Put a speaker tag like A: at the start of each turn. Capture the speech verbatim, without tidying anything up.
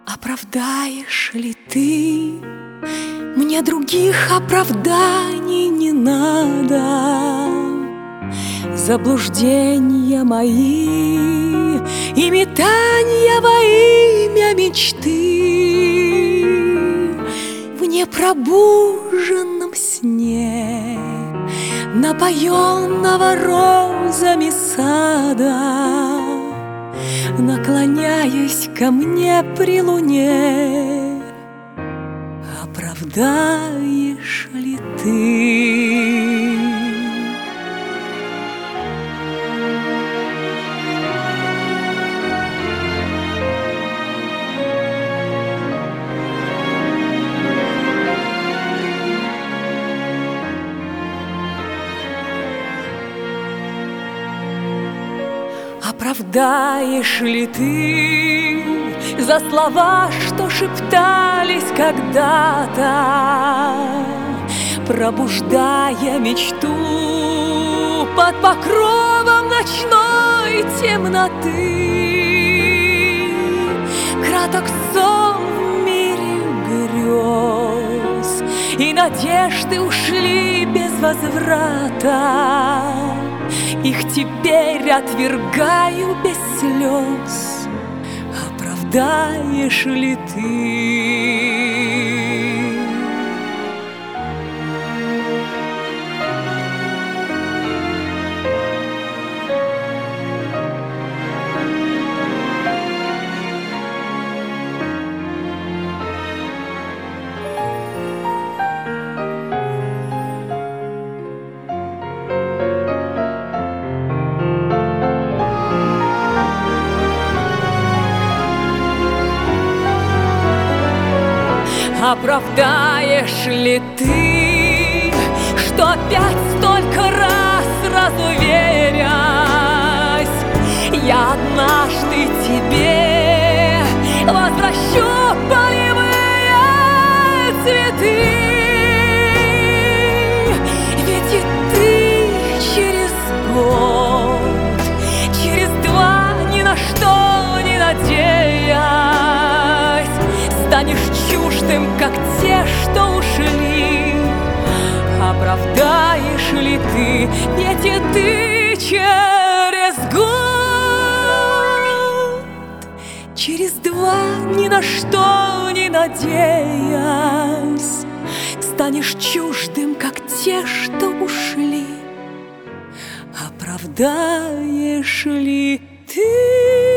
A: Оправдаешь ли ты? Мне других оправданий не надо. Заблуждения мои и метанья во имя мечты в непробуженном сне напоенного розами сада, наклоняясь ко мне при луне, оправдаешь ли ты? Оправдаешь ли ты за слова, что шептались когда-то, пробуждая мечту под покровом ночной темноты? Краток сон в мире грез, и надежды ушли без возврата. Их теперь отвергаю без слез. Оправдаешь ли ты? Оправдаешь ли ты, что опять столько раз разуверясь, я однажды тебе возвращу полевые цветы? Ведь и ты через год, через два, ни на что не надеясь, станешь чуждым, как те, что ушли. Оправдаешь ли ты? Ведь и ты через год, через два, ни на что не надеясь, станешь чуждым, как те, что ушли. Оправдаешь ли ты?